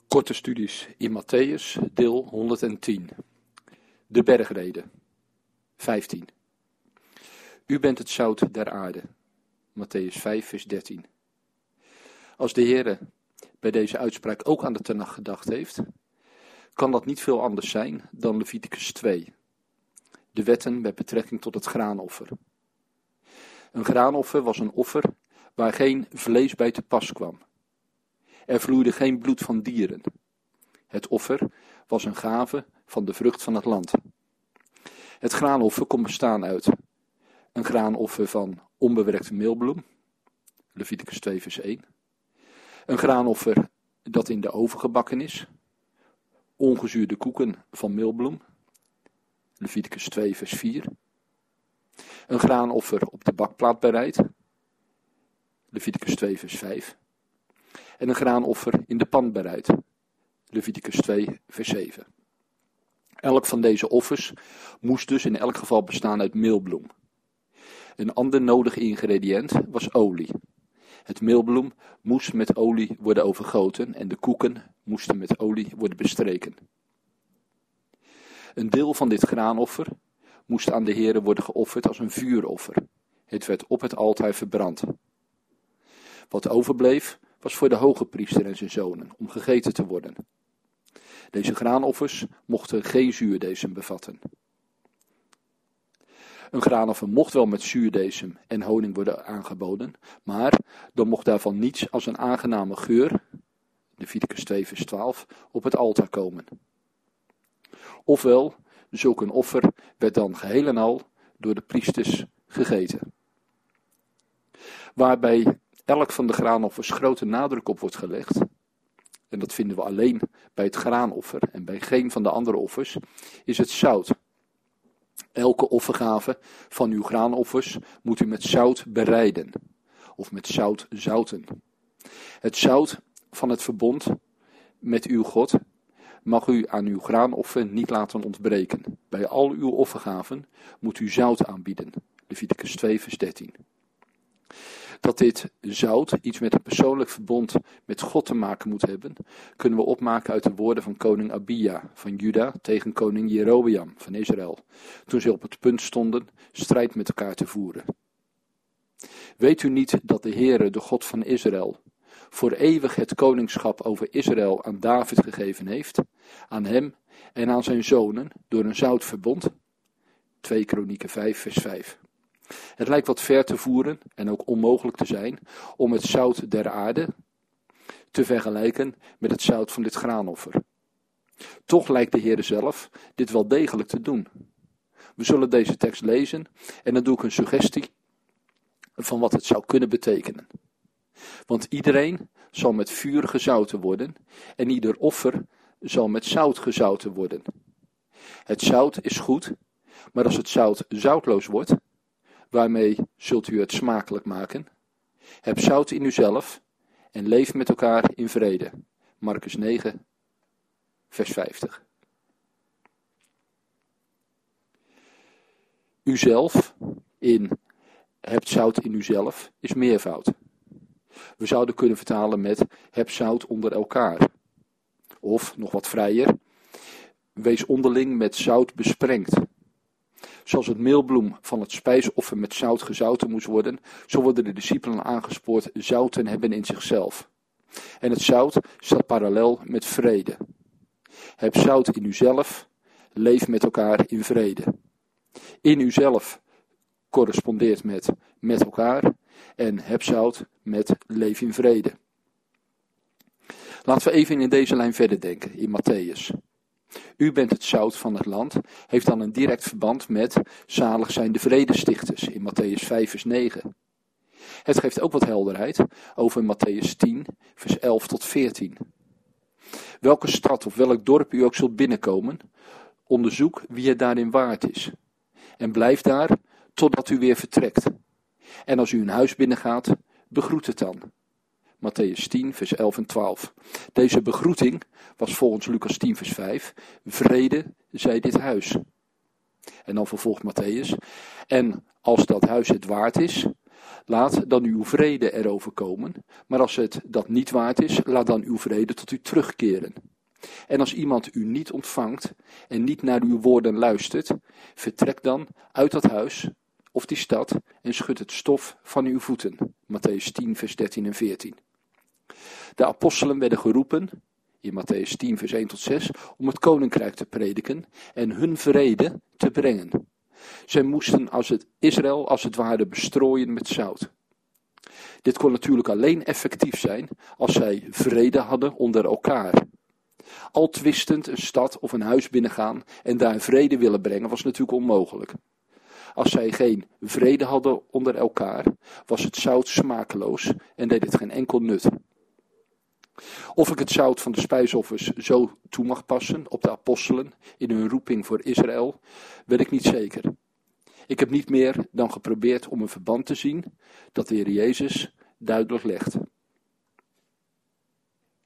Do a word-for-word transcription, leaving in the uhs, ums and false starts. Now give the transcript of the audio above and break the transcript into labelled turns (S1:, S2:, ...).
S1: Korte studies in Matthäus, deel honderdtien. De bergrede, vijftien. U bent het zout der aarde, Matthäus vijf, vers dertien. Als de Heere bij deze uitspraak ook aan de Tenach gedacht heeft, kan dat niet veel anders zijn dan Leviticus twee. De wetten met betrekking tot het graanoffer. Een graanoffer was een offer waar geen vlees bij te pas kwam. Er vloeide geen bloed van dieren. Het offer was een gave van de vrucht van het land. Het graanoffer kon bestaan uit een graanoffer van onbewerkte meelbloem, Leviticus twee vers één. Een graanoffer dat in de oven gebakken is, ongezuurde koeken van meelbloem, Leviticus twee vers vier. Een graanoffer op de bakplaat bereid, Leviticus twee vers vijf. En een graanoffer in de pan bereid, Leviticus twee vers zeven. Elk van deze offers moest dus in elk geval bestaan uit meelbloem. Een ander nodig ingrediënt was olie. Het meelbloem moest met olie worden overgoten en de koeken moesten met olie worden bestreken. Een deel van dit graanoffer moest aan de Heere worden geofferd als een vuuroffer. Het werd op het altaar verbrand. Wat overbleef was voor de hoge priester en zijn zonen om gegeten te worden. Deze graanoffers mochten geen zuurdesem bevatten. Een graanoffer mocht wel met zuurdesem en honing worden aangeboden, maar dan mocht daarvan niets als een aangename geur, Leviticus twee vers twaalf, op het altaar komen. Ofwel, zulk een offer werd dan geheel en al door de priesters gegeten. Waarbij elk van de graanoffers grote nadruk op wordt gelegd, en dat vinden we alleen bij het graanoffer en bij geen van de andere offers, is het zout. Elke offergave van uw graanoffers moet u met zout bereiden, of met zout zouten. Het zout van het verbond met uw God mag u aan uw graanoffer niet laten ontbreken. Bij al uw offergaven moet u zout aanbieden, Leviticus twee vers dertien. Dat dit zout iets met een persoonlijk verbond met God te maken moet hebben, kunnen we opmaken uit de woorden van koning Abia van Juda tegen koning Jerobeam van Israël, toen ze op het punt stonden strijd met elkaar te voeren. Weet u niet dat de Heere, de God van Israël, voor eeuwig het koningschap over Israël aan David gegeven heeft, aan hem en aan zijn zonen door een zoutverbond? twee Kronieken vijf vers vijf. Het lijkt wat ver te voeren en ook onmogelijk te zijn om het zout der aarde te vergelijken met het zout van dit graanoffer. Toch lijkt de Heere zelf dit wel degelijk te doen. We zullen deze tekst lezen en dan doe ik een suggestie van wat het zou kunnen betekenen. Want iedereen zal met vuur gezouten worden en ieder offer zal met zout gezouten worden. Het zout is goed, maar als het zout zoutloos wordt, waarmee zult u het smakelijk maken? Heb zout in uzelf en leef met elkaar in vrede. Markus negen, vers vijftig. Uzelf in hebt zout in uzelf is meervoud. We zouden kunnen vertalen met heb zout onder elkaar. Of, nog wat vrijer, wees onderling met zout besprengd. Zoals het meelbloem van het spijsoffer met zout gezouten moest worden, zo worden de discipelen aangespoord zout te hebben in zichzelf. En het zout staat parallel met vrede. Heb zout in uzelf, leef met elkaar in vrede. In uzelf correspondeert met met elkaar en heb zout met leef in vrede. Laten we even in deze lijn verder denken, in Matthäus. U bent het zout van het land, heeft dan een direct verband met zalig zijn de vredestichters in Matthäus vijf vers negen. Het geeft ook wat helderheid over Matthäus tien vers elf tot veertien. Welke stad of welk dorp u ook zult binnenkomen, onderzoek wie het daarin waard is. En blijf daar totdat u weer vertrekt. En als u een huis binnengaat, begroet het dan. Matthäus tien, vers elf en twaalf. Deze begroeting was volgens Lucas tien, vers vijf. Vrede zij dit huis. En dan vervolgt Matthäus. En als dat huis het waard is, Laat dan uw vrede erover komen, maar als het dat niet waard is, laat dan uw vrede tot u terugkeren. En als iemand u niet ontvangt en niet naar uw woorden luistert, vertrek dan uit dat huis of die stad en schud het stof van uw voeten. Mattheüs tien, vers dertien en veertien. De apostelen werden geroepen, in Mattheüs tien, vers één tot zes, om het koninkrijk te prediken en hun vrede te brengen. Zij moesten als het Israël als het ware bestrooien met zout. Dit kon natuurlijk alleen effectief zijn als zij vrede hadden onder elkaar. Al twistend een stad of een huis binnengaan en daar vrede willen brengen was natuurlijk onmogelijk. Als zij geen vrede hadden onder elkaar, was het zout smakeloos en deed het geen enkel nut. Of ik het zout van de spijsoffers zo toe mag passen op de apostelen in hun roeping voor Israël, weet ik niet zeker. Ik heb niet meer dan geprobeerd om een verband te zien dat de Heer Jezus duidelijk legt.